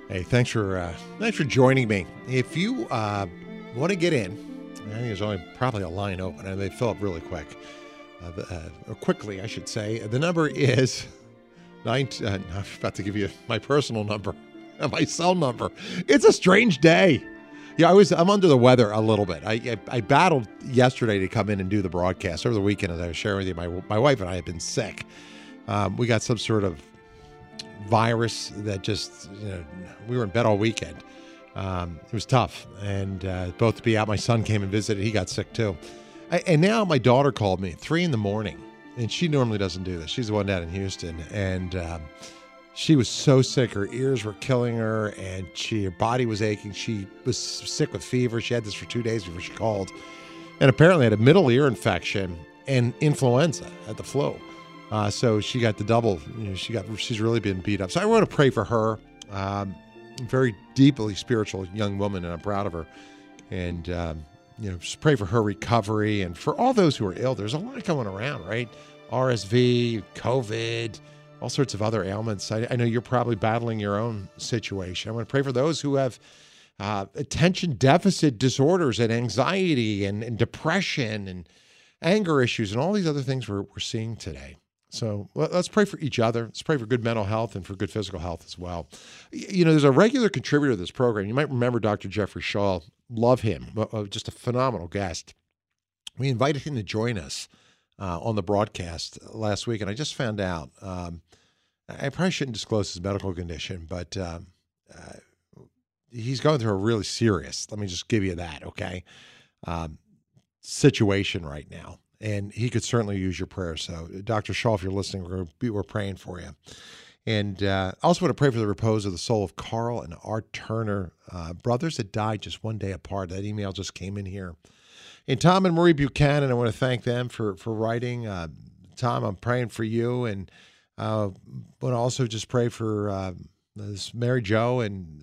Hey, thanks for joining me. If you want to get in, I think there's only probably a line open, and they fill up really quick, or quickly, I should say. The number is I'm about to give you my personal number, my cell number. It's a strange day. Yeah, I'm under the weather a little bit. I battled yesterday to come in and do the broadcast over the weekend. As I was sharing with you, my wife and I have been sick. We got some sort of virus that just, we were in bed all weekend. It was tough. And both to be out, my son came and visited. He got sick too. And now my daughter called me at 3 a.m. And she normally doesn't do this. She's the one down in Houston. And she was so sick. Her ears were killing her and her body was aching. She was sick with fever. She had this for 2 days before she called. And apparently had a middle ear infection and influenza, had the flu. So she got the double. She's really been beat up. So I want to pray for her. Very deeply spiritual young woman, and I'm proud of her. And just pray for her recovery and for all those who are ill. There's a lot going around, right? RSV, COVID, all sorts of other ailments. I know you're probably battling your own situation. I want to pray for those who have attention deficit disorders and anxiety and depression and anger issues and all these other things we're seeing today. So let's pray for each other. Let's pray for good mental health and for good physical health as well. There's a regular contributor to this program. You might remember Dr. Jeffrey Shaw. Love him. Just a phenomenal guest. We invited him to join us on the broadcast last week, and I just found out, I probably shouldn't disclose his medical condition, but he's going through a really serious, let me just give you that, okay, situation right now. And he could certainly use your prayers. So, Dr. Shaw, if you're listening, we're praying for you. And I also want to pray for the repose of the soul of Carl and Art Turner, brothers that died just one day apart. That email just came in here. And Tom and Marie Buchanan, I want to thank them for writing. Tom, I'm praying for you. And I want to also just pray for this Mary Jo and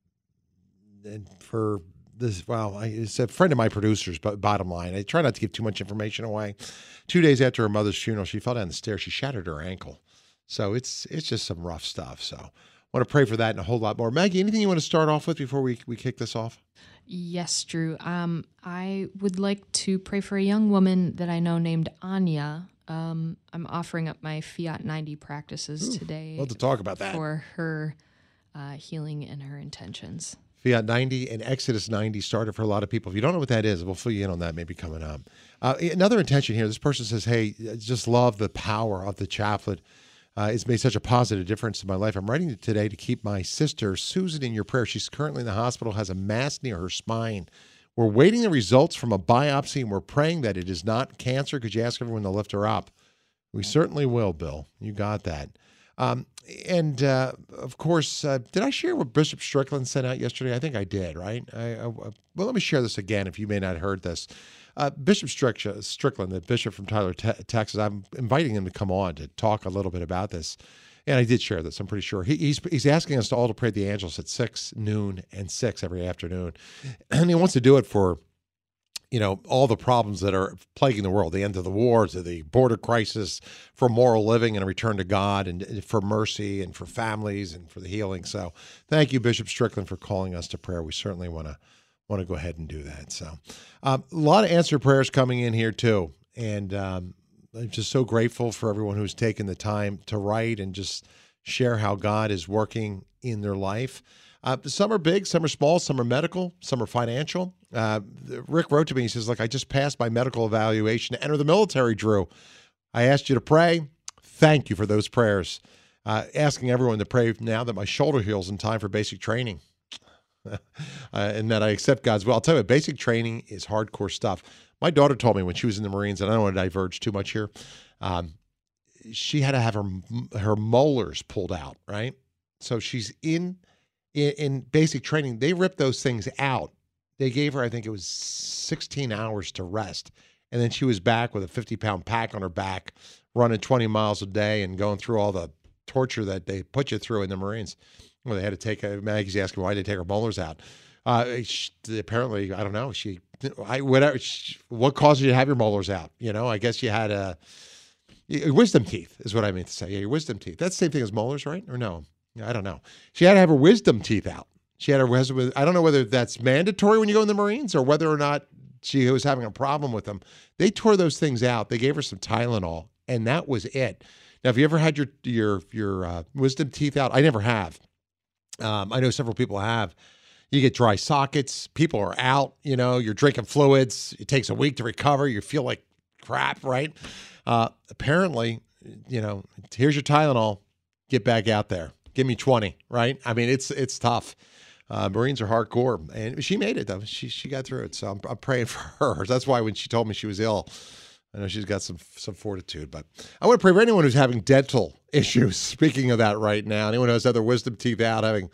for this, it's a friend of my producer's, but bottom line, I try not to give too much information away. 2 days after her mother's funeral, she fell down the stairs. She shattered her ankle. So it's just some rough stuff. So I want to pray for that and a whole lot more. Maggie, anything you want to start off with before we kick this off? Yes, Drew. I would like to pray for a young woman that I know named Anya. I'm offering up my Fiat 90 practices today. Love to talk about that. For her healing and her intentions. Fiat 90 and Exodus 90 started for a lot of people. If you don't know what that is, we'll fill you in on that maybe coming up. Another intention here, this person says, hey, I just love the power of the chaplet. It's made such a positive difference in my life. I'm writing today to keep my sister, Susan, in your prayer. She's currently in the hospital, has a mass near her spine. We're waiting the results from a biopsy, and we're praying that it is not cancer. Could you ask everyone to lift her up? We certainly will, Bill. You got that. Of course, did I share what Bishop Strickland sent out yesterday? I think I did, right? Well, let me share this again if you may not have heard this. Bishop Strickland, the bishop from Tyler, Texas, I'm inviting him to come on to talk a little bit about this. And I did share this, I'm pretty sure. He's asking us to all to pray the Angelus at 6, noon, and 6 every afternoon. And he wants to do it for all the problems that are plaguing the world, the end of the war, to the border crisis, for moral living and a return to God, and for mercy and for families and for the healing. So thank you, Bishop Strickland, for calling us to prayer. We certainly want to go ahead and do that. So a lot of answered prayers coming in here too. And I'm just so grateful for everyone who's taken the time to write and just share how God is working in their life. Some are big, some are small, some are medical, some are financial. Rick wrote to me, he says, look, I just passed my medical evaluation to enter the military, Drew. I asked you to pray. Thank you for those prayers. Asking everyone to pray now that my shoulder heals in time for basic training. And that I accept God's will. I'll tell you, basic training is hardcore stuff. My daughter told me when she was in the Marines, and I don't want to diverge too much here, she had to have her molars pulled out, right? So she's in basic training. They ripped those things out. They gave her, I think it was 16 hours to rest. And then she was back with a 50-pound pack on her back, running 20 miles a day and going through all the torture that they put you through in the Marines. Well, they had to take, Maggie's asking why they take her molars out. Apparently, I don't know. What caused you to have your molars out? I guess you had wisdom teeth is what I mean to say. Yeah, your wisdom teeth. That's the same thing as molars, right? Or no? I don't know. She had to have her wisdom teeth out. She had her wisdom. I don't know whether that's mandatory when you go in the Marines or whether or not she was having a problem with them. They tore those things out. They gave her some Tylenol, and that was it. Now, have you ever had your wisdom teeth out? I never have. I know several people have. You get dry sockets. People are out. You're drinking fluids. It takes a week to recover. You feel like crap, right? Apparently, here's your Tylenol. Get back out there. Give me 20, right? I mean, it's tough. Marines are hardcore, and she made it though. She got through it, so I'm praying for her. That's why when she told me she was ill, I know she's got some fortitude. But I want to pray for anyone who's having dental issues. Speaking of that, right now, anyone who has other wisdom teeth out, having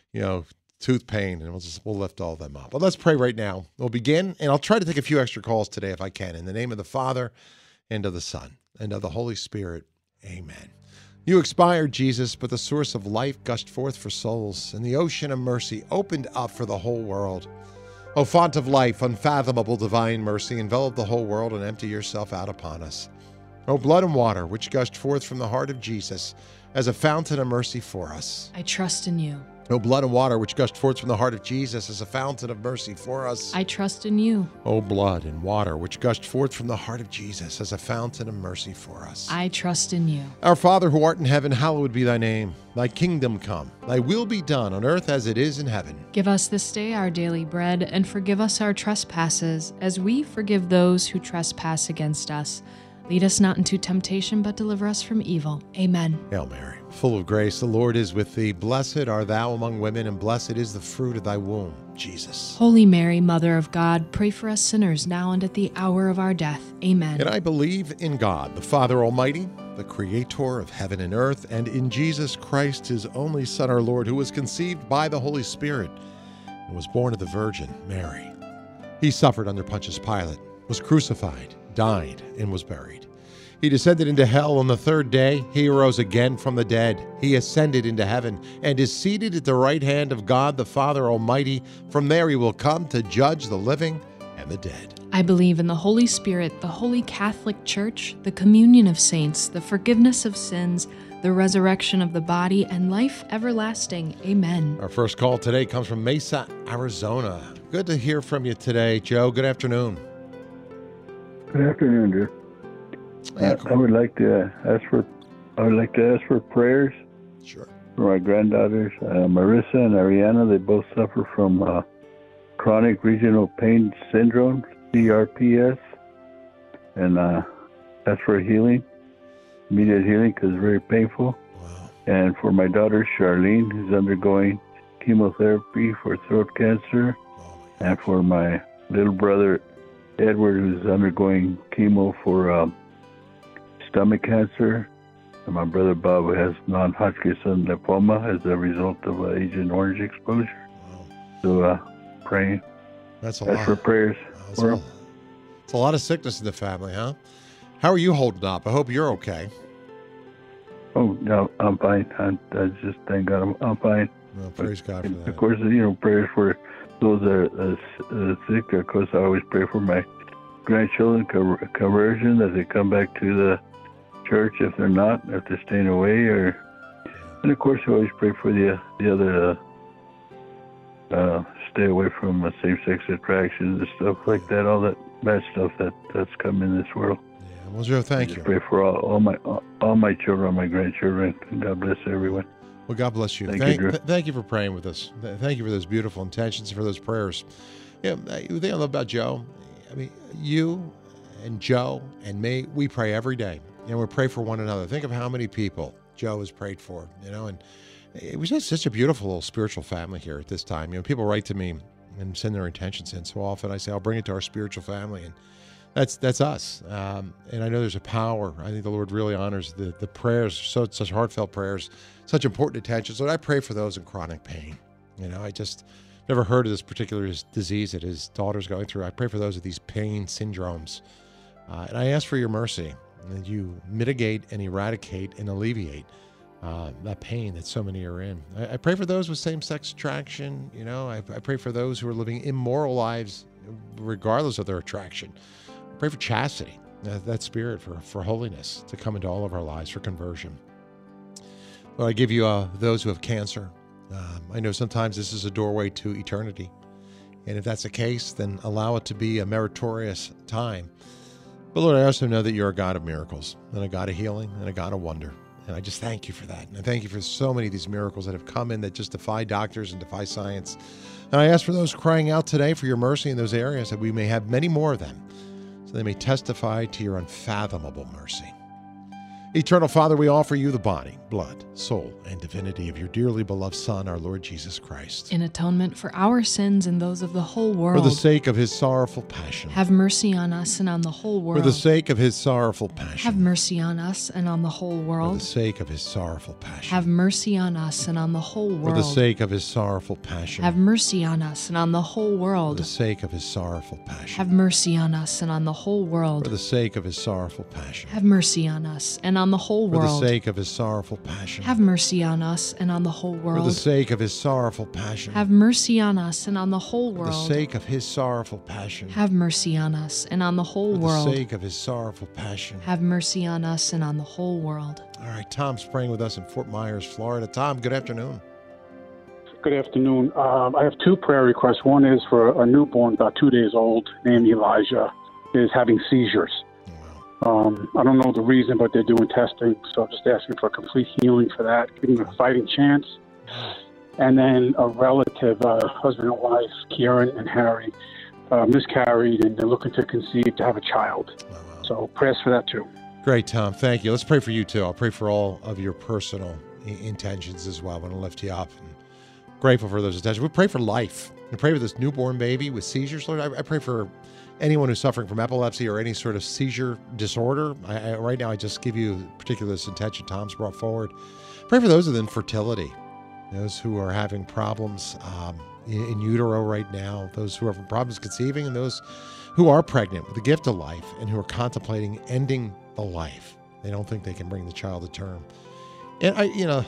tooth pain, and we'll lift all of them up. But let's pray right now. We'll begin, and I'll try to take a few extra calls today if I can. In the name of the Father, and of the Son, and of the Holy Spirit. Amen. You expired, Jesus, but the source of life gushed forth for souls, and the ocean of mercy opened up for the whole world. O font of life, unfathomable divine mercy, envelop the whole world and empty yourself out upon us. O blood and water, which gushed forth from the heart of Jesus as a fountain of mercy for us. I trust in you. O blood and water, which gushed forth from the heart of Jesus as a fountain of mercy for us. I trust in you. O blood and water, which gushed forth from the heart of Jesus as a fountain of mercy for us. I trust in you. Our Father who art in heaven, hallowed be thy name. Thy kingdom come. Thy will be done on earth as it is in heaven. Give us this day our daily bread, and forgive us our trespasses, as we forgive those who trespass against us. Lead us not into temptation, but deliver us from evil. Amen. Hail Mary, full of grace, the Lord is with thee. Blessed art thou among women, and blessed is the fruit of thy womb, Jesus. Holy Mary, Mother of God, pray for us sinners now and at the hour of our death. Amen. And I believe in God, the Father Almighty, the Creator of heaven and earth, and in Jesus Christ, his only Son, our Lord, who was conceived by the Holy Spirit and was born of the Virgin Mary. He suffered under Pontius Pilate, was crucified, died, and was buried. He descended into hell on the third day. He arose again from the dead. He ascended into heaven and is seated at the right hand of God, the Father Almighty. From there he will come to judge the living and the dead. I believe in the Holy Spirit, the Holy Catholic Church, the communion of saints, the forgiveness of sins, the resurrection of the body, and life everlasting. Amen. Our first call today comes from Mesa, Arizona. Good to hear from you today, Joe. Good afternoon. Good afternoon, dear. I would like to ask for prayers. Sure. For my granddaughters, Marissa and Ariana. They both suffer from chronic regional pain syndrome, CRPS, and that's for healing, immediate healing, because it's very painful. Wow. And for my daughter Charlene, who's undergoing chemotherapy for throat cancer, and for my little brother Edward, who's undergoing chemo for stomach cancer, and my brother Bob, who has non-Hodgkin's lymphoma as a result of Agent Orange exposure. Wow. So praying. That's a That's lot. for prayers. Wow, it's a lot of sickness in the family, huh? How are you holding up? I hope you're okay. Oh, no, I'm fine. I just thank God I'm fine. Well, praise God for that. Of course, prayers for those that are sick. Of course, I always pray for my grandchildren, conversion, as they come back to the church if they're not, if they're staying away. And of course, I always pray for the other, stay away from same-sex attractions and stuff like that, all that bad stuff that's come in this world. Yeah, well, Joe, thank you. Pray for all my children, my grandchildren. God bless everyone. Well, God bless you. Thank you for praying with us. Thank you for those beautiful intentions, for those prayers. Yeah, the thing I love about Joe, I mean, you and Joe and me, we pray every day, and we pray for one another. Think of how many people Joe has prayed for, and it was just such a beautiful little spiritual family here at this time. People write to me and send their intentions in. So often I say, I'll bring it to our spiritual family, and that's us. And I know there's a power. I think the Lord really honors the prayers, such heartfelt prayers, such important attention. So I pray for those in chronic pain. I just never heard of this particular disease that his daughter's going through. I pray for those with these pain syndromes. And I ask for your mercy, and that you mitigate and eradicate and alleviate that pain that so many are in. I pray for those with same-sex attraction. I pray for those who are living immoral lives regardless of their attraction. I pray for chastity, that spirit for holiness to come into all of our lives, for conversion. Lord, I give you those who have cancer. I know sometimes this is a doorway to eternity. And if that's the case, then allow it to be a meritorious time. But Lord, I also know that you're a God of miracles and a God of healing and a God of wonder. And I just thank you for that. And I thank you for so many of these miracles that have come in that just defy doctors and defy science. And I ask for those crying out today for your mercy in those areas, that we may have many more of them, so they may testify to your unfathomable mercy. Eternal Father, we offer you the body, blood, soul, and divinity of your dearly beloved Son, our Lord Jesus Christ. In atonement for our sins and those of the whole world. For the sake of his sorrowful passion. Have mercy on us and on the whole world. For the sake of his sorrowful passion. Have mercy on us and on the whole world. For the sake of his sorrowful passion. Have mercy on us and on the whole world. For the sake of his sorrowful passion. Have mercy on us and on the whole For world. the sake of his sorrowful passion. Have mercy on us and on the whole world. For the sake of his sorrowful passion. Have mercy on us and on the whole For the world. sake of his sorrowful passion. Have mercy on us and on the whole For world. the sake of his sorrowful passion. Have mercy on us and on the whole For world. the sake of his sorrowful passion. Have mercy on us and on the whole For the world. sake of his sorrowful passion. Have mercy on us and on the whole world. All right, Tom's praying with us in Fort Myers, Florida. Tom, good afternoon. Good afternoon. I have two prayer requests. One is for a newborn about 2 days old named Elijah, is having seizures. I don't know the reason, but they're doing testing, so I'm just asking for a complete healing for that, giving them a fighting chance. And then a relative, husband and wife, Kieran and Harry, miscarried, and they're looking to conceive to have a child. So prayers for that too. Great, Tom. Thank you. Let's pray for you too. I'll pray for all of your personal intentions as well. I want to lift you up. And grateful for those intentions. We pray for life. We pray for this newborn baby with seizures, Lord. I pray for anyone who's suffering from epilepsy or any sort of seizure disorder. Right now, I just give you particular this intention Tom's brought forward. Pray for those with infertility, those who are having problems in utero right now, those who are having problems conceiving, and those who are pregnant with the gift of life and who are contemplating ending the life. They don't think they can bring the child to term. And I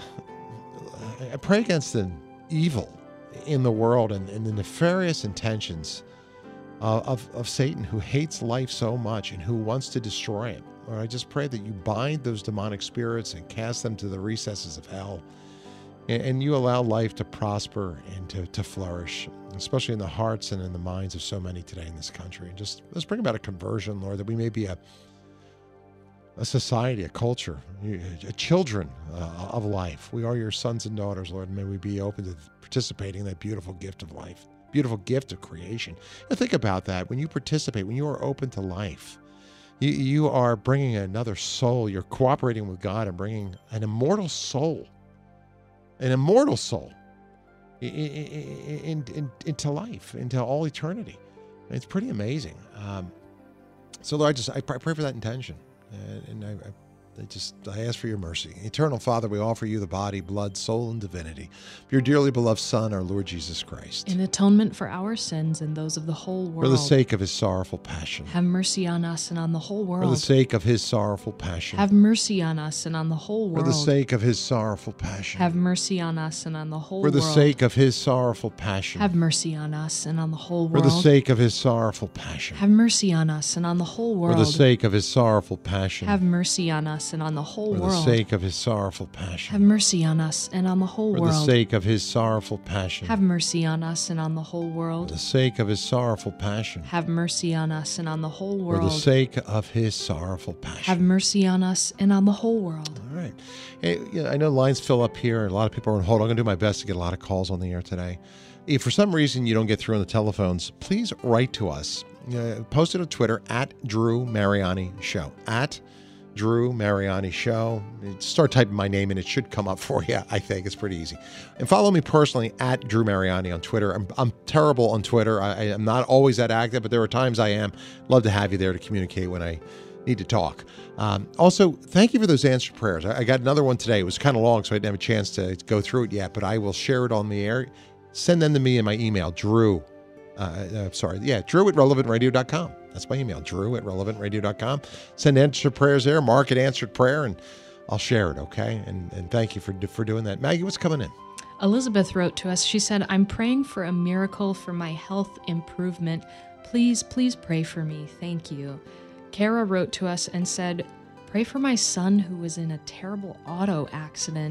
pray against the evil in the world and the nefarious intentions of Satan, who hates life so much and who wants to destroy it. Lord, I just pray that you bind those demonic spirits and cast them to the recesses of hell, and you allow life to prosper and to flourish, especially in the hearts and in the minds of so many today in this country. And just let's bring about a conversion, Lord, that we may be a society, a culture, children of life. We are your sons and daughters, Lord, and may we be open to participating in that beautiful gift of life, beautiful gift of creation. Now think about that. When you participate, when you are open to life, you are bringing another soul. You're cooperating with God and bringing an immortal soul into life, into all eternity. And it's pretty amazing. So Lord, I pray for that intention. And I ask for your mercy. Eternal Father, we offer you the body, blood, soul, and divinity of your dearly beloved Son, our Lord Jesus Christ. In atonement for our sins and those of the whole world. For the sake of his sorrowful passion. Have mercy on us and on the whole world. For the sake of his sorrowful passion. Have mercy on us and on the whole world. For the sake of his sorrowful passion. Have mercy on us and on the whole world. For the sake of his sorrowful passion. Have mercy on us and on the whole For world. the sake of his sorrowful passion. Have mercy on us and on the whole world. For the sake of his sorrowful passion. Have mercy on us and on the whole For world. the sake of his sorrowful passion. Have mercy on us and on the whole For world. the sake of his sorrowful passion. Have mercy on us and on the whole For world. the sake of his sorrowful passion. Have mercy on us and on the whole For world. the sake of his sorrowful passion. Have mercy on us and on the whole world. All right. Hey, I know lines fill up here. A lot of people are on hold. I'm going to do my best to get a lot of calls on the air today. If for some reason you don't get through on the telephones, please write to us. Post it on Twitter at Drew Mariani Show. At Drew Mariani Show. Start typing my name and it should come up for you. I think it's pretty easy. And follow me personally at Drew Mariani on Twitter. I'm terrible on Twitter. I am not always that active, but there are times I am. Love to have you there to communicate when I need to talk. Also, thank you for those answered prayers. I got another one today. It was kind of long, so I didn't have a chance to go through it yet, but I will share it on the air. Send them to me in my email, Drew at relevantradio.com. That's my email, Drew at relevantradio.com. Send answered prayers there, mark it answered prayer, and I'll share it, okay? And thank you for doing that. Maggie, what's coming in? Elizabeth wrote to us. She said, I'm praying for a miracle for my health improvement. Please pray for me. Thank you. Kara wrote to us and said, pray for my son who was in a terrible auto accident.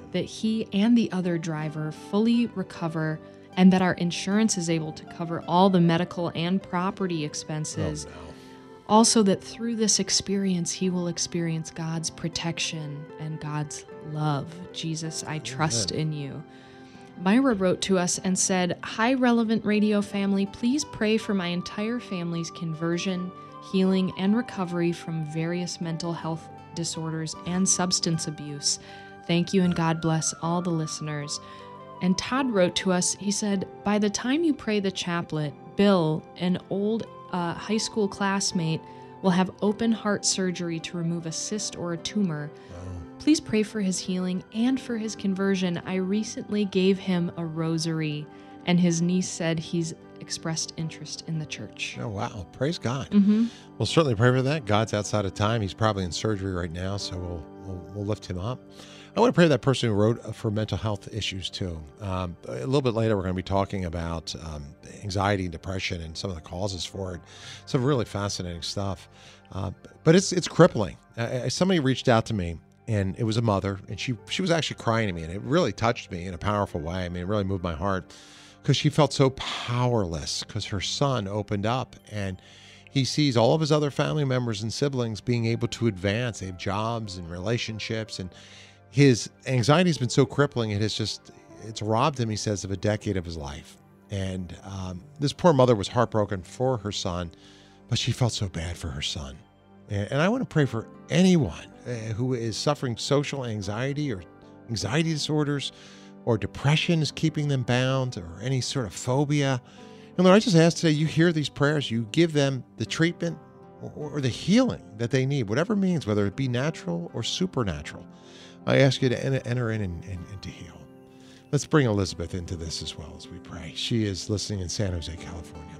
that he and the other driver fully recover, and that our insurance is able to cover all the medical and property expenses. Oh, no. Also, that through this experience, he will experience God's protection and God's love. Jesus, I trust in you. Myra wrote to us and said, "Hi, Relevant Radio family. Please pray for my entire family's conversion, healing, and recovery from various mental health disorders and substance abuse. Thank you, and God bless all the listeners." And Todd wrote to us, he said, "By the time you pray the chaplet, Bill, an old high school classmate, will have open heart surgery to remove a cyst or a tumor. Please pray for his healing and for his conversion. I recently gave him a rosary, and his niece said he's expressed interest in the church." Oh, wow. Praise God. Mm-hmm. We'll certainly pray for that. God's outside of time. He's probably in surgery right now, so we'll lift him up. I want to pray for that person who wrote for mental health issues, too. A little bit later, we're going to be talking about anxiety and depression and some of the causes for it. Some really fascinating stuff. But it's crippling. Somebody reached out to me, and it was a mother, and she was actually crying to me, and it really touched me in a powerful way. I mean, it really moved my heart because she felt so powerless because her son opened up, and he sees all of his other family members and siblings being able to advance. They have jobs and relationships, and his anxiety has been so crippling, it's robbed him, he says, of a decade of his life. And this poor mother was heartbroken for her son, but she felt so bad for her son. And I want to pray for anyone who is suffering social anxiety or anxiety disorders, or depression is keeping them bound, or any sort of phobia. And Lord, I just ask today, you hear these prayers, you give them the treatment or the healing that they need, whatever it means, whether it be natural or supernatural. I ask you to enter in and to heal. Let's bring Elizabeth into this as well as we pray. She is listening in San Jose, California.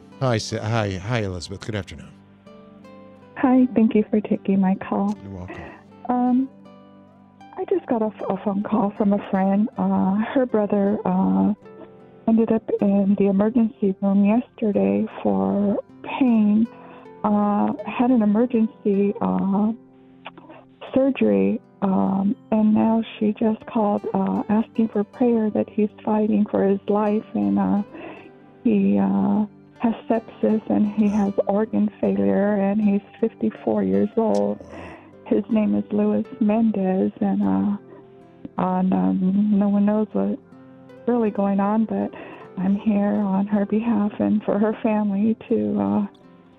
Hi, Elizabeth. Good afternoon. Hi, thank you for taking my call. You're welcome. I just got a phone call from a friend. Her brother ended up in the emergency room yesterday for pain. Had an emergency surgery, and now she just called asking for prayer that he's fighting for his life, and he has sepsis and he has organ failure, and he's 54 years old. His name is Luis Mendez, and no one knows what's really going on, but I'm here on her behalf and for her family to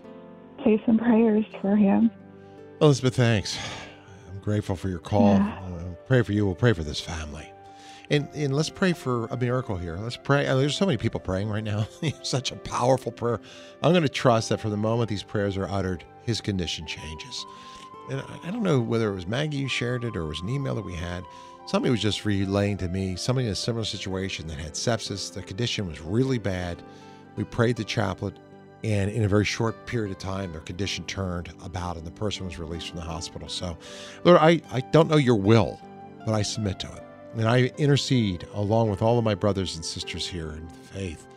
say some prayers for him. Elizabeth, thanks. I'm grateful for your call. Yeah. Pray for you. We'll pray for this family. And let's pray for a miracle here. Let's pray. There's so many people praying right now. Such a powerful prayer. I'm going to trust that from the moment these prayers are uttered, his condition changes. And I don't know whether it was Maggie who shared it or it was an email that we had. Somebody was just relaying to me, somebody in a similar situation that had sepsis. The condition was really bad. We prayed the chaplet, and in a very short period of time, their condition turned about and the person was released from the hospital. So, Lord, I don't know your will, but I submit to it. And I intercede along with all of my brothers and sisters here in faith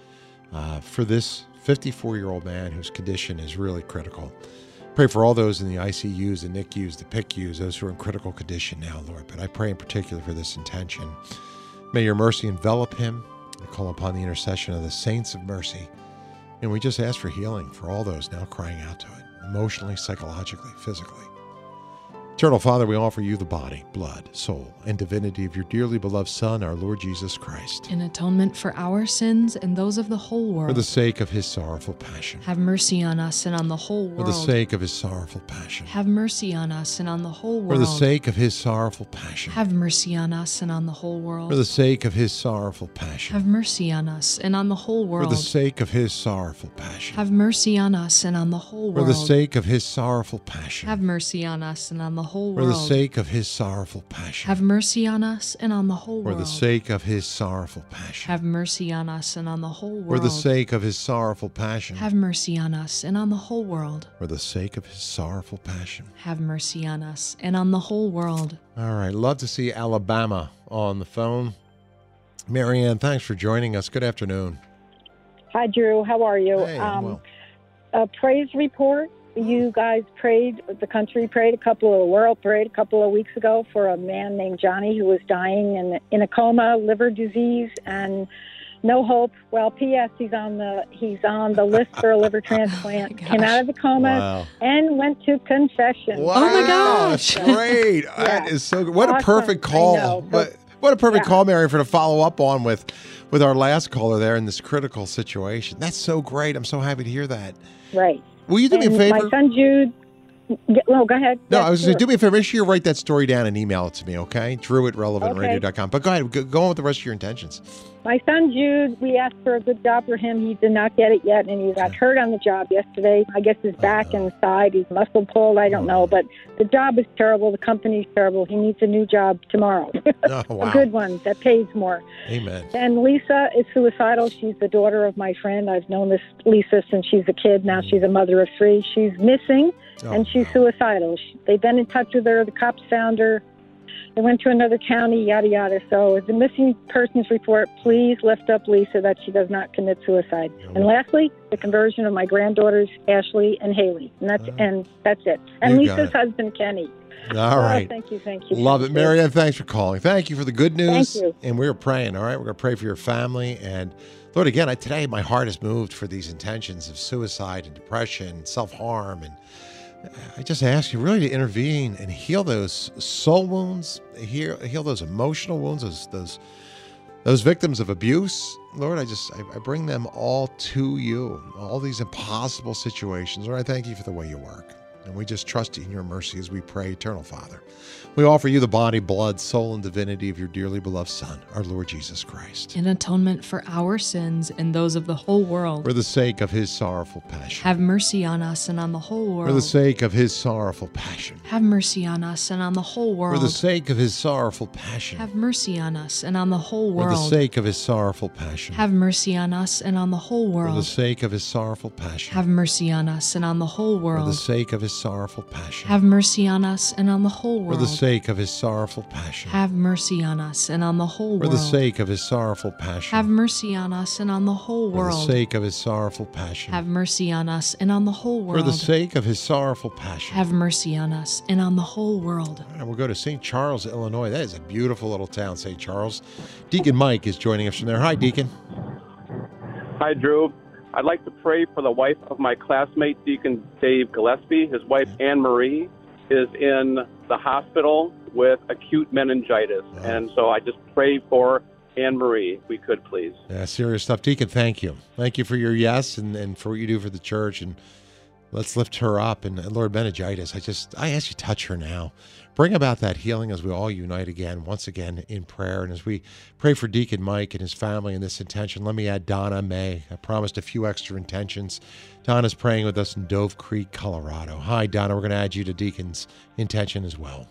for this 54-year-old man whose condition is really critical. Pray for all those in the ICUs, the NICUs, the PICUs, those who are in critical condition now, Lord. But I pray in particular for this intention. May your mercy envelop him. I call upon the intercession of the saints of mercy. And we just ask for healing for all those now crying out to it, emotionally, psychologically, physically. Eternal Father, we offer you the body, blood, soul, and divinity of your dearly beloved Son, our Lord Jesus Christ. In atonement for our sins and those of the whole world. For the sake of his sorrowful passion. Have mercy on us and on the whole world. For the sake of his sorrowful passion. Have mercy on us and on the whole world. For the sake of his sorrowful passion. Have mercy on us and on the whole world. For the sake of his sorrowful passion. Have mercy on us and on the whole world. For the sake of his sorrowful passion. Have mercy on us and on the whole world. For the sake of his sorrowful passion. Have mercy on us and on the whole For world. the sake of his sorrowful passion. Have mercy on us and on the whole For world. the sake of his sorrowful passion. Have mercy on us and on the whole world. For the sake of his sorrowful passion. Have mercy on us and on the whole world. For the sake of his sorrowful passion. Have mercy on us and on the whole world. All right. Love to see Alabama on the phone. Marianne, thanks for joining us. Good afternoon. Hi, Drew. How are you? Hey, I'm well. A praise report. you guys prayed, the country prayed, the world prayed a couple of weeks ago for a man named Johnny who was dying in a coma, liver disease, and no hope. Well, P.S. He's on the list for a liver transplant. Came out of the coma and went to confession. Wow. Oh my gosh! Great. That is so good. What a perfect call! I know. What a perfect call, Mary, for to follow up on with our last caller there in this critical situation. That's so great. I'm so happy to hear that. Right. Will you do me a favor? My son Jude. No, go ahead. No, I was going to do me a favor. Make sure you write that story down and email it to me, okay? Drew@relevantradio.com. But go ahead. Go on with the rest of your intentions. My son Jude, we asked for a good job for him. He did not get it yet, and he got hurt on the job yesterday. I guess his back and side, he's muscle pulled. I don't know, but the job is terrible. The company's terrible. He needs a new job tomorrow. Oh, wow. A good one that pays more. Amen. And Lisa is suicidal. She's the daughter of my friend. I've known this Lisa since she's a kid. Now she's a mother of 3. She's missing, and she's suicidal. They've been in touch with her. The cops found her. They went to another county, yada, yada. So the missing persons report, please lift up Lisa that she does not commit suicide. And lastly, the conversion of my granddaughters, Ashley and Haley. And that's it. And Lisa's husband, Kenny. All right. Thank you. Love it. Marianne, thanks for calling. Thank you for the good news. Thank you. And we're praying, all right? We're going to pray for your family. And Lord, again, today my heart is moved for these intentions of suicide and depression, self-harm, and I just ask you really to intervene and heal those soul wounds, heal those emotional wounds, those victims of abuse. Lord, I bring them all to you, all these impossible situations. Lord, I thank you for the way you work. And we just trust in your mercy as we pray, Eternal Father. We offer you the body, blood, soul, and divinity of your dearly beloved Son, our Lord Jesus Christ. In atonement for our sins and those of the whole world. For the sake of his sorrowful passion. Have mercy on us and on the whole world. For the sake of his sorrowful passion. Have mercy on us and on the whole world. For the sake of his sorrowful passion. Have mercy on us and on the whole world. For the sake of his sorrowful passion. Have mercy on us and on the whole world. For the sake of his sorrowful passion. Have mercy on us and on the whole world. For the sake of his sorrowful passion. Have mercy on us and on the whole world. For the sake of his sorrowful passion. Have mercy on us and on the whole world. For the sake of his sorrowful passion. Have mercy on us and on the whole world. For the sake of his sorrowful passion. Have mercy on us and on the whole world. For the sake of his sorrowful passion. Have mercy on us and on the whole world. All right, we'll go to St. Charles, Illinois. That is a beautiful little town, St. Charles. Deacon Mike is joining us from there. Hi, Deacon. Hi, Drew. I'd like to pray for the wife of my classmate, Deacon Dave Gillespie. His wife, Anne Marie, is in the hospital with acute meningitis. Wow. And so I just pray for Anne Marie, if we could, please. Yeah, serious stuff. Deacon, thank you. Thank you for your yes and for what you do for the church. And let's lift her up. And Lord, meningitis, I ask you to touch her now. Bring about that healing as we all unite again, once again, in prayer. And as we pray for Deacon Mike and his family in this intention, let me add Donna May. I promised a few extra intentions. Donna's praying with us in Dove Creek, Colorado. Hi, Donna. We're going to add you to Deacon's intention as well.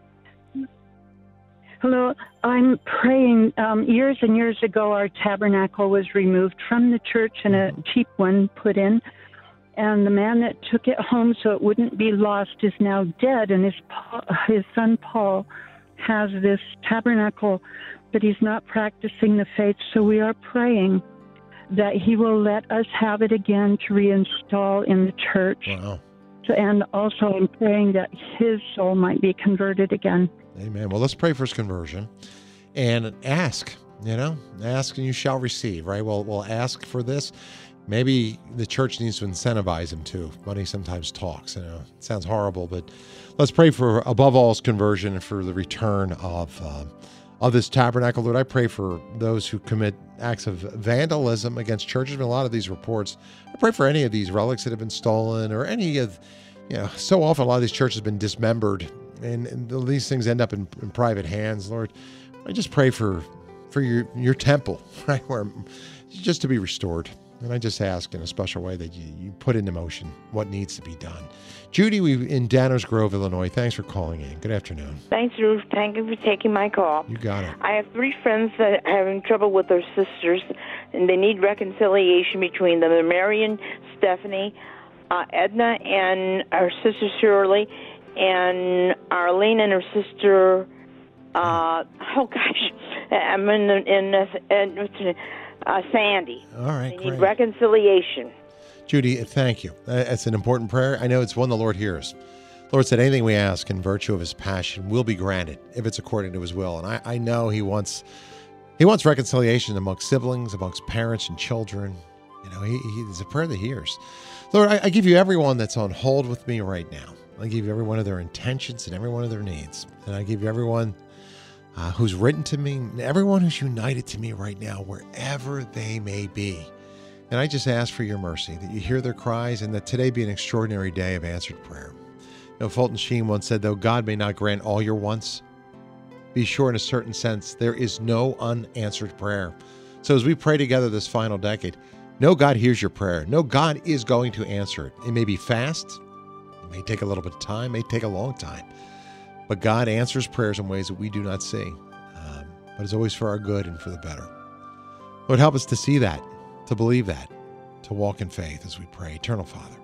Hello. I'm praying. Years and years ago, our tabernacle was removed from the church and a cheap one put in. And the man that took it home so it wouldn't be lost is now dead. And his son Paul has this tabernacle, but he's not practicing the faith. So we are praying that he will let us have it again to reinstall in the church. Wow. And also I'm praying that his soul might be converted again. Amen. Well, let's pray for his conversion and ask, ask and you shall receive, right? We'll ask for this. Maybe the church needs to incentivize him too. Money sometimes talks, It sounds horrible, but let's pray for, above all, his conversion and for the return of this tabernacle. Lord, I pray for those who commit acts of vandalism against churches. There's been a lot of these reports. I pray for any of these relics that have been stolen or any of, so often a lot of these churches have been dismembered and these things end up in private hands. Lord, I just pray for your temple, right, where just to be restored. And I just ask in a special way that you put into motion what needs to be done. Judy, in Downers Grove, Illinois. Thanks for calling in. Good afternoon. Thanks, Ruth. Thank you for taking my call. You got it. I have 3 friends that are having trouble with their sisters, and they need reconciliation between them. They're Marion, Stephanie, Edna, and our sister Shirley, and Arlene and her sister, I'm in Sandy. All right, They great. need reconciliation. Judy, thank you. It's an important prayer. I know it's one the Lord hears. The Lord said anything we ask in virtue of his passion will be granted if it's according to his will. And I know he wants reconciliation amongst siblings, amongst parents and children. You know, it's a prayer that he hears. Lord, I give you everyone that's on hold with me right now. I give you every one of their intentions and every one of their needs. And I give you everyone who's written to me, and everyone who's united to me right now, wherever they may be. And I just ask for your mercy, that you hear their cries, and that today be an extraordinary day of answered prayer. You know, Fulton Sheen once said, though God may not grant all your wants, be sure in a certain sense there is no unanswered prayer. So as we pray together this final decade, know God hears your prayer. Know God is going to answer it. It may be fast. It may take a little bit of time. It may take a long time. But God answers prayers in ways that we do not see. But it's always for our good and for the better. Lord, help us to see that, to believe that, to walk in faith as we pray. Eternal Father,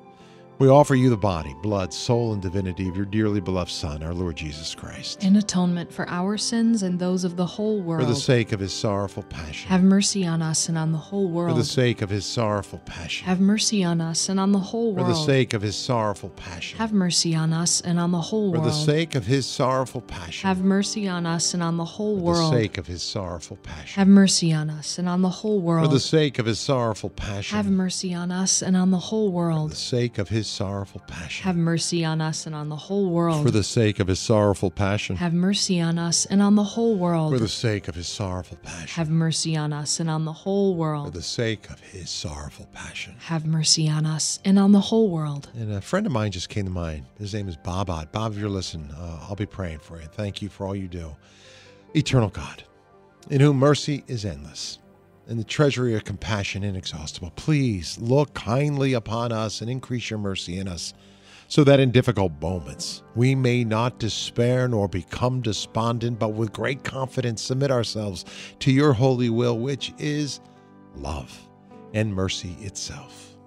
we offer you the body, blood, soul, and divinity of your dearly beloved Son, our Lord Jesus Christ. In atonement for our sins and those of the whole world. For the sake of his sorrowful passion. Have mercy on us and on the whole world. For the sake of his sorrowful passion. Have mercy on us and on the whole world. For the sake of his sorrowful passion. Have mercy on us and on the whole world. For the sake of his sorrowful passion. Have mercy on us and on the whole world. For the sake of his sorrowful passion. Have mercy on us and on the whole world. For the sake of his sorrowful passion. Have mercy on us and on the whole world. For the sake of his sorrowful passion. Have mercy on us and on the whole world. For the sake of his sorrowful passion. Have mercy on us and on the whole world. For the sake of his sorrowful passion. Have mercy on us and on the whole world. For the sake of his sorrowful passion. Have mercy on us and on the whole world. And a friend of mine just came to mind. His name is Bob Ott. Bob, if you're listening, I'll be praying for you. Thank you for all you do. Eternal God, in whom mercy is endless, and the treasury of compassion inexhaustible, please look kindly upon us and increase your mercy in us, so that in difficult moments we may not despair nor become despondent, but with great confidence submit ourselves to your holy will, which is love and mercy itself.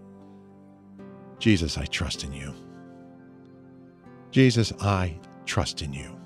Jesus, I trust in you. Jesus, I trust in you.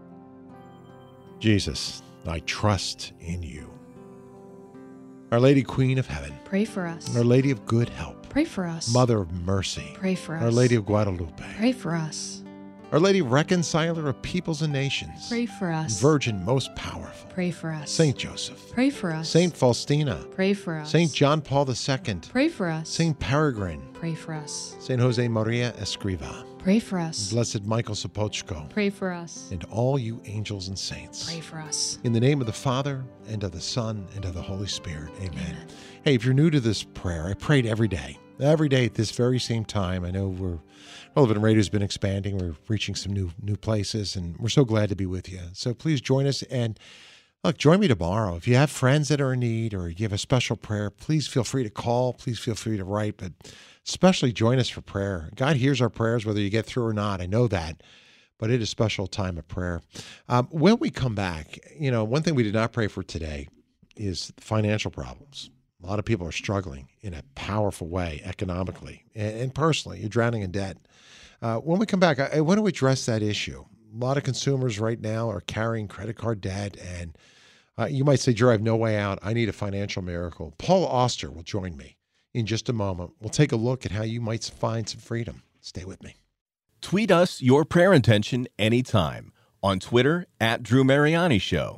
Jesus, I trust in you. Our Lady Queen of Heaven, pray for us. Our Lady of Good Help, pray for us. Mother of Mercy, pray for us. Our Lady of Guadalupe, pray for us. Our Lady Reconciler of Peoples and Nations, pray for us. Virgin Most Powerful, pray for us. Saint Joseph, pray for us. Saint Faustina, pray for us. Saint John Paul II, pray for us. Saint Peregrine, pray for us. Saint Jose Maria Escriva, pray for us. Blessed Michael Sopochko, pray for us. And all you angels and saints, pray for us. In the name of the Father, and of the Son, and of the Holy Spirit. Amen. Hey, if you're new to this prayer, I prayed every day at this very same time. I know Relevant Radio's been expanding. We're reaching some new places, and we're so glad to be with you. So please join us, and look, join me tomorrow. If you have friends that are in need, or you have a special prayer, please feel free to call. Please feel free to write, but especially join us for prayer. God hears our prayers, whether you get through or not. I know that, but it is a special time of prayer. When we come back, one thing we did not pray for today is financial problems. A lot of people are struggling in a powerful way economically and personally. You're drowning in debt. When we come back, I want to address that issue. A lot of consumers right now are carrying credit card debt, and you might say, Drew, I have no way out. I need a financial miracle. Paul Auster will join me in just a moment. We'll take a look at how you might find some freedom. Stay with me. Tweet us your prayer intention anytime on Twitter @Drew Mariani Show.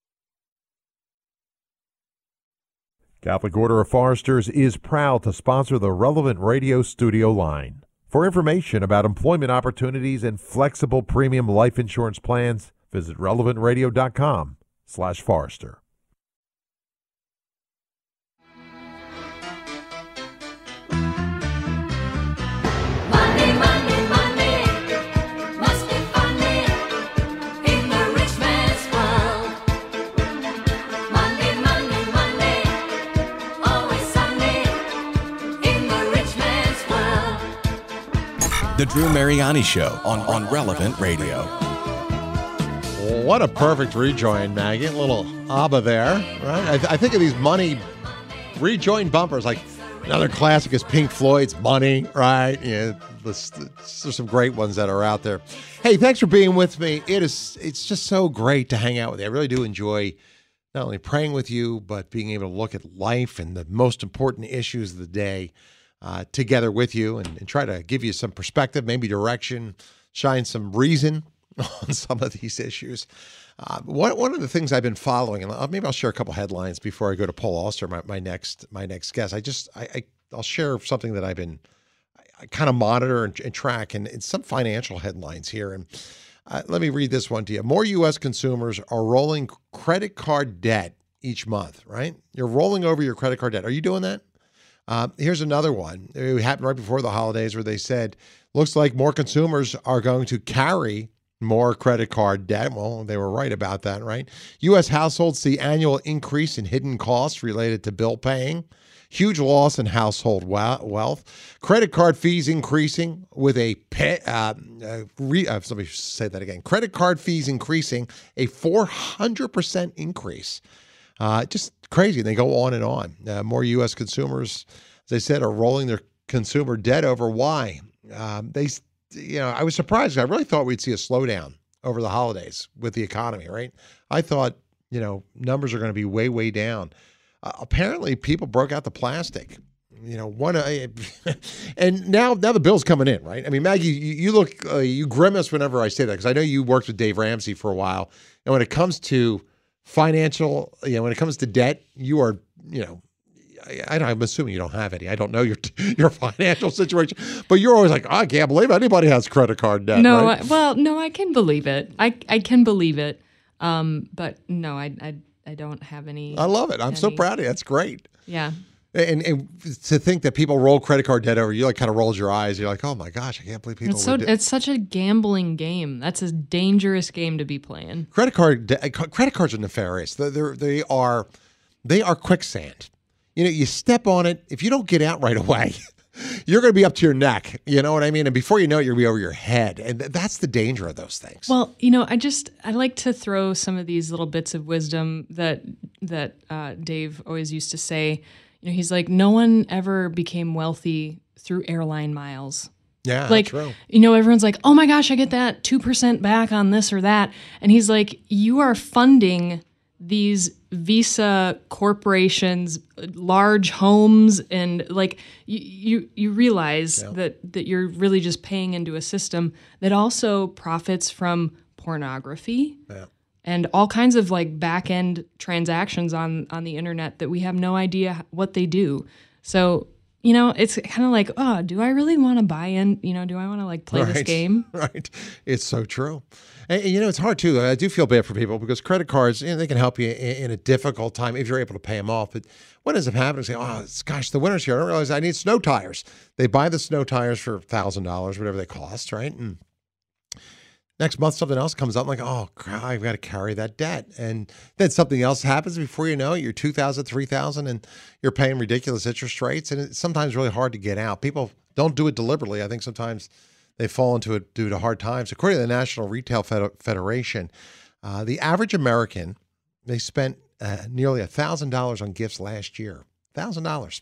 Catholic Order of Foresters is proud to sponsor the Relevant Radio studio line. For information about employment opportunities and flexible premium life insurance plans, visit relevantradio.com/Forester. The Drew Mariani Show on Relevant Radio. What a perfect rejoin, Maggie. A little ABBA there, right? I think of these Money rejoin bumpers. Like another classic is Pink Floyd's Money, right? Yeah, there's some great ones that are out there. Hey, thanks for being with me. It's just so great to hang out with you. I really do enjoy not only praying with you, but being able to look at life and the most important issues of the day. together with you and try to give you some perspective, maybe direction, shine some reason on some of these issues. One of the things I've been following, and maybe I'll share a couple headlines before I go to Paul Auster, my next guest. I'll share something that I kind of monitor and track, and it's some financial headlines here. And let me read this one to you. More U.S. consumers are rolling credit card debt each month, right? You're rolling over your credit card debt. Are you doing that? Here's another one. It happened right before the holidays where they said, looks like more consumers are going to carry more credit card debt. Well, they were right about that, right? U.S. households see annual increase in hidden costs related to bill paying. Huge loss in household wealth. Credit card fees increasing with let me say that again. Credit card fees increasing a 400% increase. Just crazy. They go on and on. More U.S. consumers, as I said, are rolling their consumer debt over. Why? I was surprised. I really thought we'd see a slowdown over the holidays with the economy, right? I thought, numbers are going to be way, way down. Apparently, people broke out the plastic. And now the bill's coming in, right? I mean, Maggie, you grimace whenever I say that because I know you worked with Dave Ramsey for a while. And when it comes to financial, when it comes to debt, you are, I'm assuming you don't have any. I don't know your financial situation, but you're always like, I can't believe anybody has credit card debt. No, right? No, I can believe it. I can believe it. But no, I don't have any. I love it. I'm so proud of you. That's great. Yeah. And to think that people roll credit card debt over, you kind of rolls your eyes. You're like, oh my gosh, I can't believe people. It's such a gambling game. That's a dangerous game to be playing. Credit cards are nefarious. They are quicksand. You step on it. If you don't get out right away, you're going to be up to your neck. You know what I mean? And before you know it, you're going to be over your head. And that's the danger of those things. Well, I like to throw some of these little bits of wisdom that Dave always used to say. He's like, no one ever became wealthy through airline miles. Yeah, like, true. Everyone's like, oh my gosh, I get that 2% back on this or that. And he's like, you are funding these Visa corporations, large homes, and like you realize that you're really just paying into a system that also profits from pornography. Yeah. And all kinds of like back end transactions on the internet that we have no idea what they do. So, it's kind of like, oh, do I really want to buy in? Do I want to like play this game? Right. It's so true. And it's hard too. I do feel bad for people because credit cards, they can help you in a difficult time if you're able to pay them off. But what ends up happening is, gosh, the winter's here. I don't realize I need snow tires. They buy the snow tires for $1,000, whatever they cost, right? And next month, something else comes up. I'm like, oh, God, I've got to carry that debt. And then something else happens before you know it. You're $2,000, $3,000, and you're paying ridiculous interest rates. And it's sometimes really hard to get out. People don't do it deliberately. I think sometimes they fall into it due to hard times. According to the National Retail Federation, the average American, they spent nearly $1,000 on gifts last year. $1,000.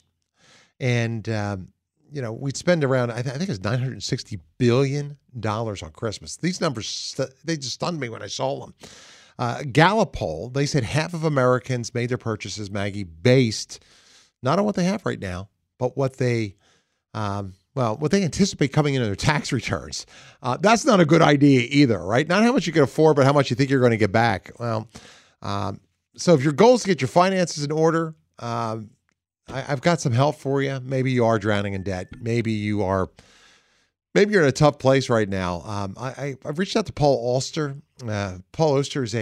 And, we'd spend around, I think it's $960 billion on Christmas. These numbers, they just stunned me when I saw them. Gallup poll, they said half of Americans made their purchases, Maggie, based not on what they have right now, but what they anticipate coming into their tax returns. That's not a good idea either, right? Not how much you can afford, but how much you think you're going to get back. Well, so if your goal is to get your finances in order, I've got some help for you. Maybe you are drowning in debt. Maybe you're in a tough place right now. I've reached out to Paul Auster. Paul Auster is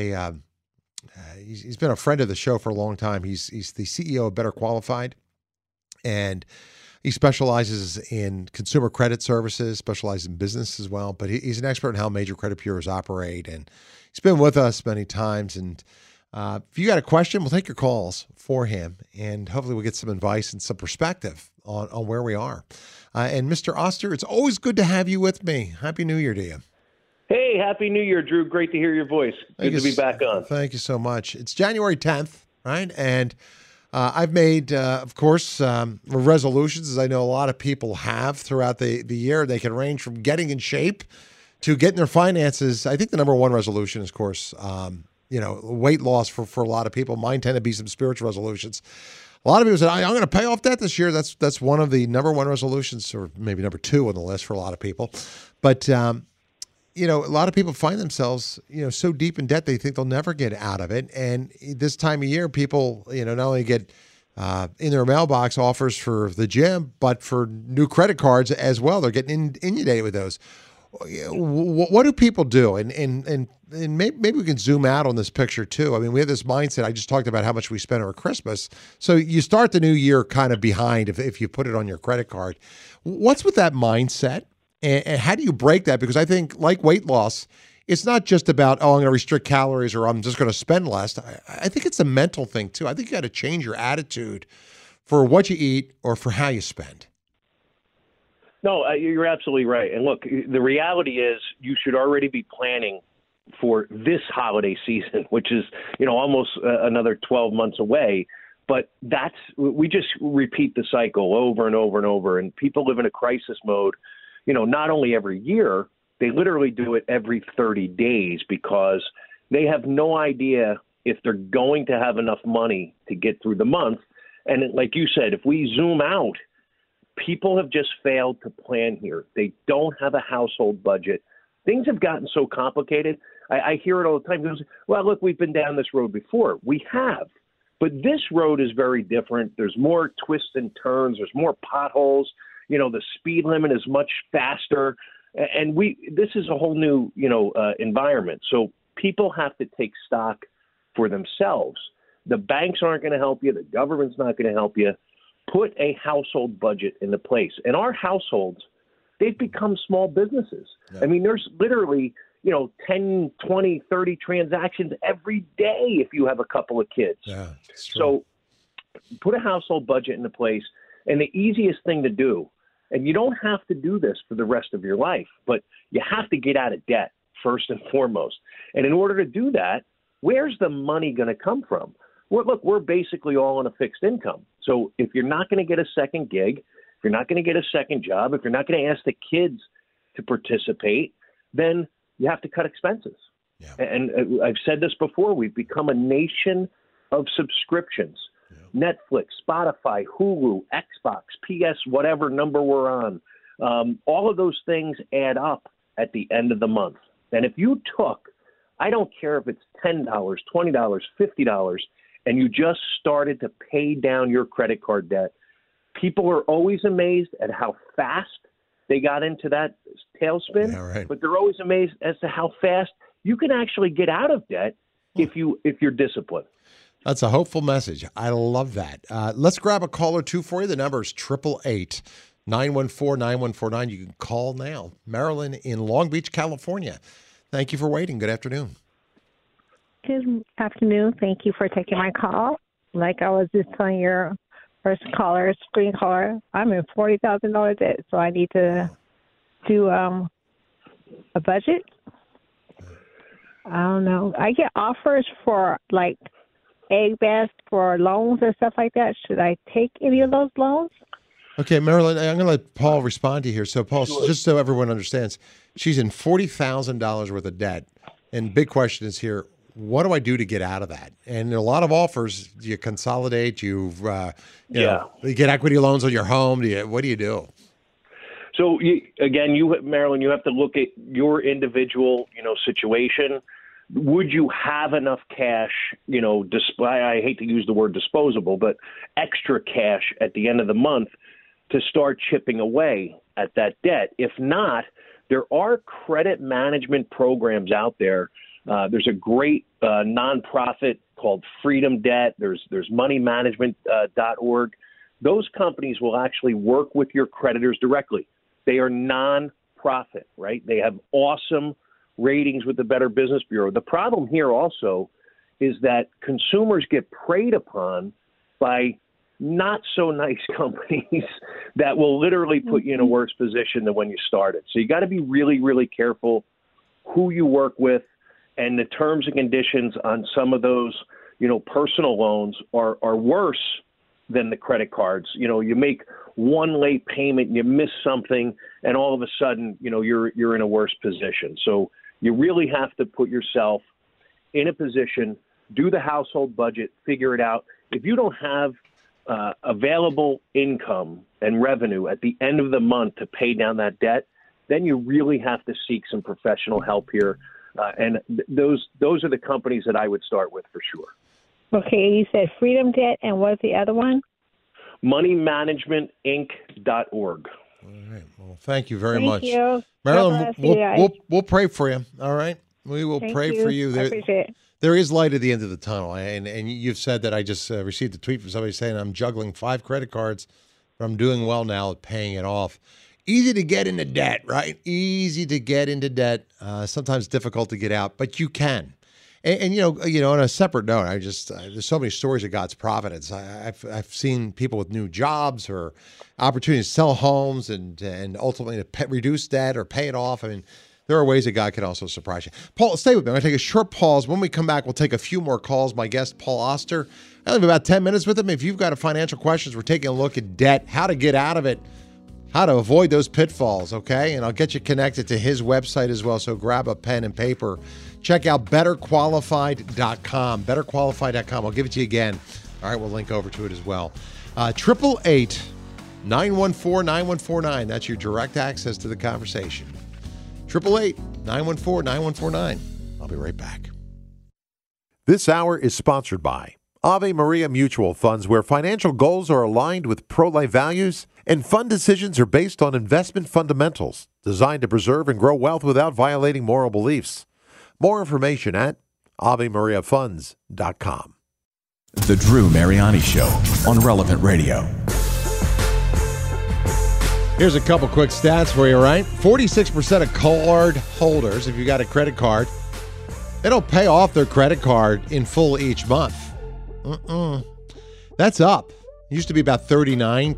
he's been a friend of the show for a long time. He's the CEO of Better Qualified, and he specializes in consumer credit services, specializes in business as well. But he's an expert in how major credit bureaus operate, and he's been with us many times. And if you got a question, we'll take your calls for him, and hopefully we'll get some advice and some perspective on where we are. And Mr. Auster, it's always good to have you with me. Happy New Year to you. Hey, Happy New Year, Drew. Great to hear your voice. Good to be back on. Thank you so much. It's January 10th, right? And I've made, of course, resolutions, as I know a lot of people have throughout the year. They can range from getting in shape to getting their finances. I think the number one resolution is, of course, weight loss for a lot of people. Mine tend to be some spiritual resolutions. a lot of people said, I'm going to pay off debt this year. That's one of the number one resolutions, or maybe number two on the list for a lot of people. But, a lot of people find themselves, so deep in debt they think they'll never get out of it. And this time of year, people, not only get in their mailbox offers for the gym, but for new credit cards as well. They're getting inundated with those. What do people do? And maybe we can zoom out on this picture too. I mean, we have this mindset. I just talked about how much we spend over Christmas. So you start the new year kind of behind if you put it on your credit card. What's with that mindset? And how do you break that? Because I think, like weight loss, it's not just about, I'm going to restrict calories or I'm just going to spend less. I think it's a mental thing too. I think you got to change your attitude for what you eat or for how you spend. No, you're absolutely right. And look, the reality is you should already be planning for this holiday season, which is, almost another 12 months away. But we just repeat the cycle over and over and over. And people live in a crisis mode, not only every year, they literally do it every 30 days because they have no idea if they're going to have enough money to get through the month. And like you said, if we zoom out, people have just failed to plan here. They don't have a household budget. Things have gotten so complicated. I hear it all the time. People say, well, look, we've been down this road before. We have. But this road is very different. There's more twists and turns. There's more potholes. The speed limit is much faster. And this is a whole new, environment. So people have to take stock for themselves. The banks aren't going to help you. The government's not going to help you. Put a household budget into place. And our households, they've become small businesses. Yeah. I mean, there's literally, 10, 20, 30 transactions every day if you have a couple of kids. Yeah, so put a household budget into place. And the easiest thing to do, and you don't have to do this for the rest of your life, but you have to get out of debt first and foremost. And in order to do that, where's the money going to come from? Well, look, we're basically all on a fixed income. So if you're not going to get a second gig, if you're not going to get a second job, if you're not going to ask the kids to participate, then you have to cut expenses. Yeah. And I've said this before, we've become a nation of subscriptions. Yeah. Netflix, Spotify, Hulu, Xbox, PS, whatever number we're on. All of those things add up at the end of the month. And if you took, I don't care if it's $10, $20, $50, and you just started to pay down your credit card debt, people are always amazed at how fast they got into that tailspin, right. But they're always amazed as to how fast you can actually get out of debt if you're disciplined. That's a hopeful message. I love that. Let's grab a call or two for you. The number is 888-914-9149. You can call now. Marilyn in Long Beach, California. Thank you for waiting. Good afternoon. Good afternoon. Thank you for taking my call. Like I was just telling your first caller, screen caller, I'm in $40,000 debt, so I need to do a budget. I don't know. I get offers for like AgVest for loans and stuff like that. Should I take any of those loans? Okay, Marilyn, I'm going to let Paul respond to you here. So, Paul, just so everyone understands, she's in $40,000 worth of debt. And big question is here, what do I do to get out of that? And there are a lot of offers. Do you consolidate? You get equity loans on your home? What do you do? So, Marilyn, you have to look at your individual, situation. Would you have enough cash, I hate to use the word disposable, but extra cash at the end of the month to start chipping away at that debt? If not, there are credit management programs out there. There's a great nonprofit called Freedom Debt. There's moneymanagement.org. Those companies will actually work with your creditors directly. They are non-profit, right? They have awesome ratings with the Better Business Bureau. The problem here also is that consumers get preyed upon by not so nice companies that will literally put you in a worse position than when you started. So you got to be really, really careful who you work with, and the terms and conditions on some of those, personal loans are worse than the credit cards. You make one late payment, you miss something, and all of a sudden, you're in a worse position. So you really have to put yourself in a position, do the household budget, figure it out. If you don't have available income and revenue at the end of the month to pay down that debt, then you really have to seek some professional help here. Those are the companies that I would start with for sure. Okay, you said Freedom Debt, and what's the other one? MoneyManagementInc.org. All right. Well, thank you very much. Thank you. Marilyn, we'll pray for you. All right. We will pray for you. I appreciate it. There is light at the end of the tunnel. And you've said that. I just received a tweet from somebody saying I'm juggling 5 credit cards, but I'm doing well now at paying it off. Easy to get into debt, right? Easy to get into debt. Sometimes difficult to get out, but you can. And you know, on a separate note, there's so many stories of God's providence. I've seen people with new jobs or opportunities to sell homes and ultimately to reduce debt or pay it off. I mean, there are ways that God can also surprise you. Paul, stay with me. I'm going to take a short pause. When we come back, we'll take a few more calls. My guest, Paul Auster. I have about 10 minutes with him. If you've got financial questions, we're taking a look at debt, how to get out of it, how to avoid those pitfalls, okay? And I'll get you connected to his website as well, so grab a pen and paper. Check out betterqualified.com, betterqualified.com. I'll give it to you again. All right, we'll link over to it as well. 888-914-9149. That's your direct access to the conversation. 888-914-9149. I'll be right back. This hour is sponsored by Ave Maria Mutual Funds, where financial goals are aligned with pro-life values and fund decisions are based on investment fundamentals designed to preserve and grow wealth without violating moral beliefs. More information at AveMariaFunds.com. The Drew Mariani Show on Relevant Radio. Here's a couple quick stats for you, right? 46% of card holders, if you got a credit card, they don't pay off their credit card in full each month. That's up. It used to be about 39%.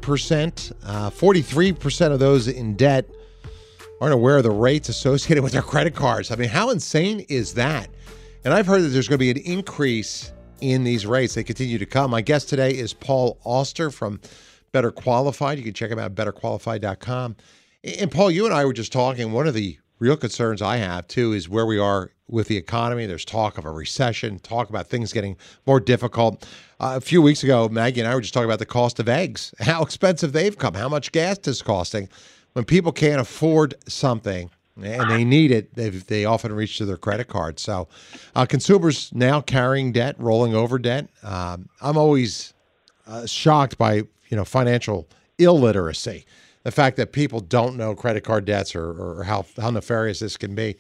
43% of those in debt aren't aware of the rates associated with their credit cards. I mean, how insane is that? And I've heard that there's going to be an increase in these rates. They continue to come. My guest today is Paul Auster from Better Qualified. You can check him out at betterqualified.com. And Paul, you and I were just talking. One of the real concerns I have, too, is where we are with the economy. There's talk of a recession, talk about things getting more difficult. A few weeks ago, Maggie and I were just talking about the cost of eggs, how expensive they've come, how much gas is costing. When people can't afford something and they need it, they often reach to their credit card. So consumers now carrying debt, rolling over debt. I'm always shocked by financial illiteracy. The fact that people don't know credit card debts or how nefarious this can be.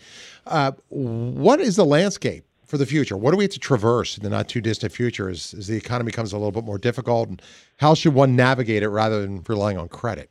What is the landscape for the future? What do we have to traverse in the not too distant future as the economy becomes a little bit more difficult? And how should one navigate it rather than relying on credit?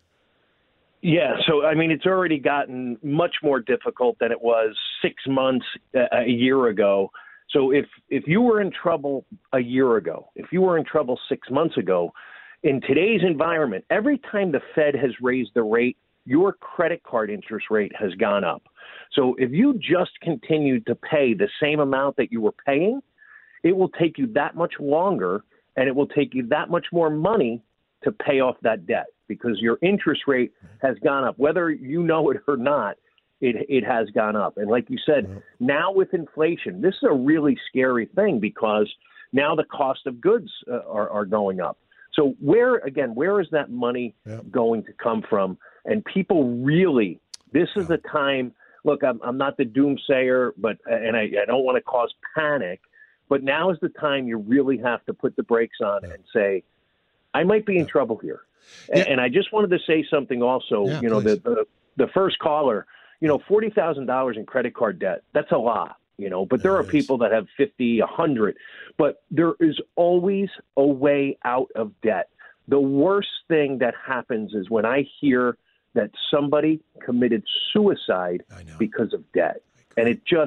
Yeah, so I mean, it's already gotten much more difficult than it was 6 months, a year ago. So if you were in trouble a year ago, if you were in trouble 6 months ago, in today's environment, every time the Fed has raised the rate, your credit card interest rate has gone up. So if you just continued to pay the same amount that you were paying, it will take you that much longer and it will take you that much more money to pay off that debt because your interest rate has gone up. Whether you know it or not, it has gone up. And like you said, now with inflation, this is a really scary thing because now the cost of goods are going up. So where is that money going to come from? And people really, this is the time. Look, I'm not the doomsayer, and I don't want to cause panic, but now is the time you really have to put the brakes on and say, I might be in trouble here. And I just wanted to say something also. The first caller, $40,000 in credit card debt, that's a lot. But there are people that have 50, 100. But there is always a way out of debt. The worst thing that happens is when I hear that somebody committed suicide because of debt. And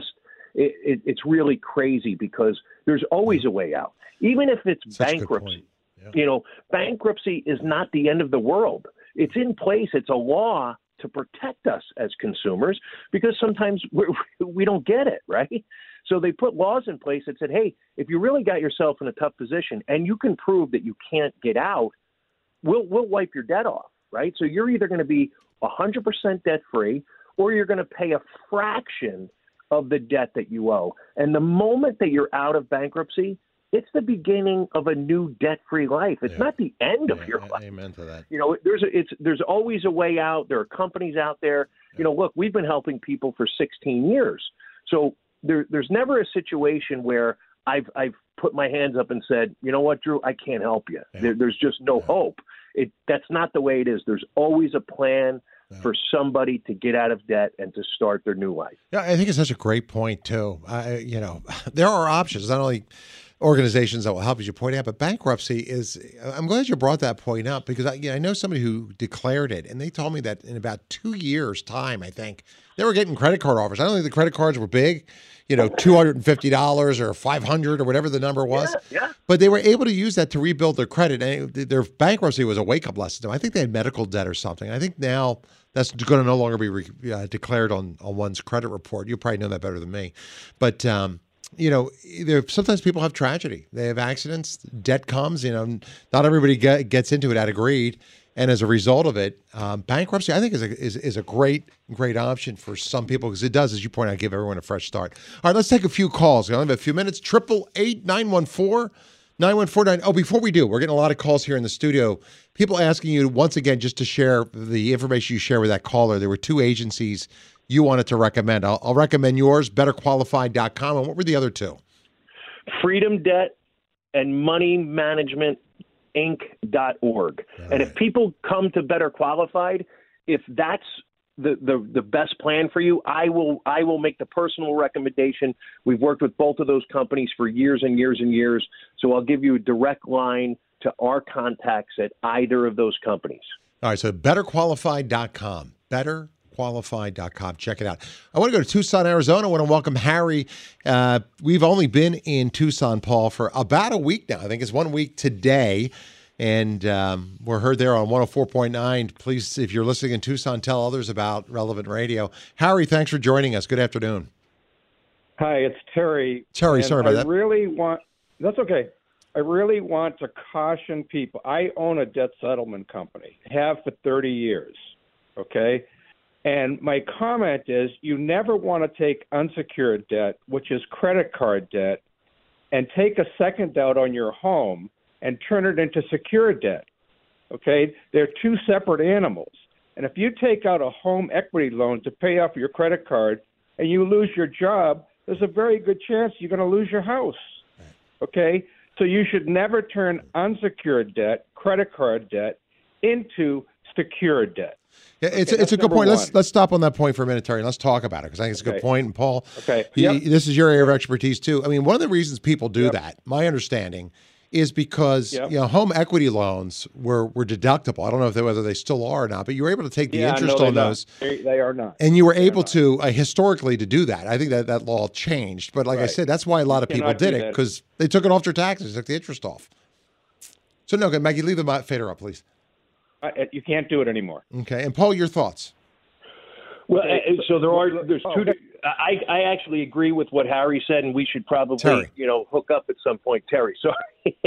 it's really crazy because there's always a way out. Even if it's bankruptcy. Bankruptcy is not the end of the world. It's in place. It's a law to protect us as consumers because sometimes we don't get it, right? So they put laws in place that said, hey, if you really got yourself in a tough position and you can prove that you can't get out, we'll wipe your debt off, right? So you're either going to be 100% debt-free or you're going to pay a fraction of the debt that you owe. And the moment that you're out of bankruptcy, it's the beginning of a new debt-free life. It's not the end of your life. Amen to that. You know, there's always a way out. There are companies out there. You know, look, we've been helping people for 16 years. So there's never a situation where I've put my hands up and said, you know what, Drew, I can't help you. There's just no hope. That's not the way it is. There's always a plan for somebody to get out of debt and to start their new life. Yeah, I think it's such a great point, too. You know, there are options, not only organizations that will help, as you point out, but bankruptcy is, I'm glad you brought that point up, because I know somebody who declared it, and they told me that in about 2 years' time, I think, they were getting credit card offers. I don't think the credit cards were big, you know, $250 or $500 or whatever the number was. Yeah. But they were able to use that to rebuild their credit. And their bankruptcy was a wake-up lesson to them. I think they had medical debt or something. I think now that's going to no longer be declared on one's credit report. You probably know that better than me. But, you know, sometimes people have tragedy. They have accidents. Debt comes. You know, not everybody gets into it out of greed. And as a result of it, bankruptcy, I think, is a great option for some people, because it does, as you point out, give everyone a fresh start. All right, let's take a few calls. We only have a few minutes. 888-914-9149. Oh, before we do, we're getting a lot of calls here in the studio. People asking you, once again, just to share the information you share with that caller. There were two agencies you wanted to recommend. I'll recommend yours, betterqualified.com. And what were the other two? Freedom Debt and Money Management Inc.org. And if people come to Better Qualified, if that's the best plan for you, I will make the personal recommendation. We've worked with both of those companies for years and years and years, so I'll give you a direct line to our contacts at either of those companies. All right, so betterqualified.com. Betterqualified.com. Check it out. I want to go to Tucson, Arizona. I want to welcome Harry. We've only been in Tucson, Paul, for about a week now. I think it's 1 week today. And we're heard there on 104.9. Please, if you're listening in Tucson, tell others about Relevant Radio. Harry, thanks for joining us. Good afternoon. Hi, it's Terry. Terry, sorry about that. That's okay. I really want to caution people. I own a debt settlement company, have for 30 years, okay? And my comment is you never want to take unsecured debt, which is credit card debt, and take a second out on your home and turn it into secured debt, okay? They're two separate animals. And if you take out a home equity loan to pay off your credit card and you lose your job, there's a very good chance you're going to lose your house, okay? So you should never turn unsecured debt, credit card debt, into secured debt. Yeah, it's a good point. Let's stop on that point for a minute, Terry, and let's talk about it, because I think it's a good point. And Paul, this is your area of expertise too. I mean, one of the reasons people do that, my understanding, is because you know, home equity loans were deductible. I don't know whether they still are or not, but you were able to take the interest on those. They are not. And you were able to historically to do that. I think that law changed, but like I said, that's why a lot of people did it, because they took it off their taxes, took the interest off. So no, Maggie, leave the fader up, please. You can't do it anymore. Okay, and Paul, your thoughts? Well, so there's two. I actually agree with what Harry said, and we should probably hook up at some point. Terry, sorry.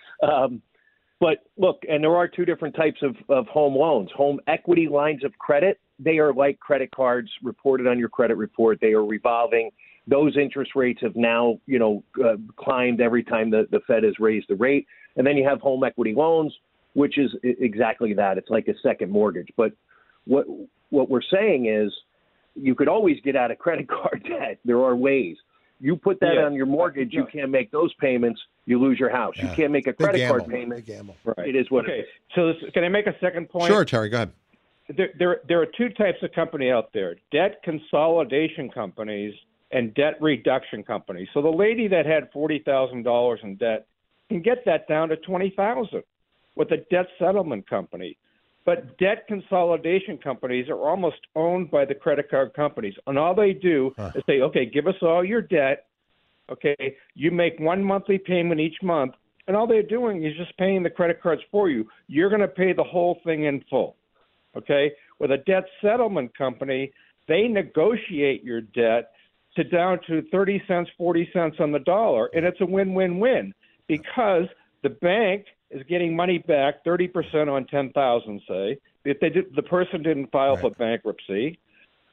But look, and there are two different types of home loans. Home equity lines of credit, they are like credit cards reported on your credit report. They are revolving. Those interest rates have now climbed every time the Fed has raised the rate. And then you have home equity loans, which is exactly that. It's like a second mortgage. But what we're saying is you could always get out of credit card debt. There are ways. You put that on your mortgage, you can't make those payments, you lose your house. You can't make a credit card payment. Right. It is what it is. So can I make a second point? Sure, Terry, go ahead. There are two types of company out there, debt consolidation companies and debt reduction companies. So the lady that had $40,000 in debt can get that down to $20,000 with a debt settlement company. But debt consolidation companies are almost owned by the credit card companies. And all they do is say, okay, give us all your debt. Okay, you make one monthly payment each month. And all they're doing is just paying the credit cards for you. You're going to pay the whole thing in full. Okay, with a debt settlement company, they negotiate your debt to down to 30 cents, 40 cents on the dollar. And it's a win-win-win because the bank is getting money back 30% on $10,000, say, if the person didn't file for bankruptcy.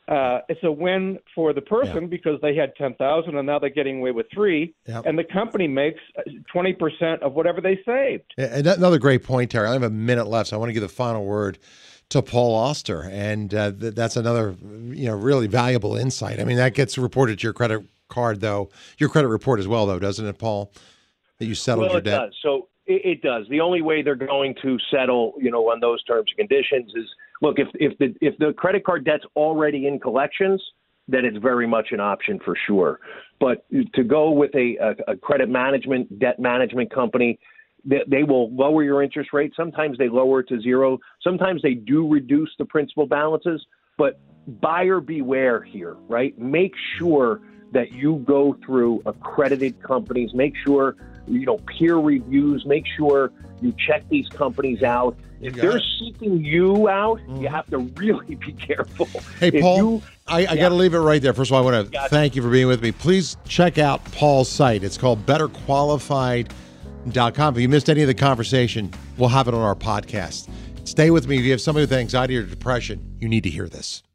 It's a win for the person because they had 10,000 and now they're getting away with 3, and the company makes 20% of whatever they saved. And another great point, Terry. I have a minute left, so I want to give the final word to Paul Auster, and that's another really valuable insight. I mean, that gets reported to your credit card, though. Your credit report as well, though, doesn't it, Paul? That you settled your debt. Well, it does. So it does. The only way they're going to settle, on those terms and conditions is, look, if the credit card debt's already in collections, then it's very much an option for sure. But to go with a credit management, debt management company, they will lower your interest rate. Sometimes they lower it to 0. Sometimes they do reduce the principal balances. But buyer beware here, right? Make sure that you go through accredited companies. Make sure, peer reviews. Make sure you check these companies out. If they're seeking you out, you have to really be careful. Hey, Paul, I got to leave it right there. First of all, I want to thank you for being with me. Please check out Paul's site. It's called BetterQualified.com. If you missed any of the conversation, we'll have it on our podcast. Stay with me. If you have somebody with anxiety or depression, you need to hear this.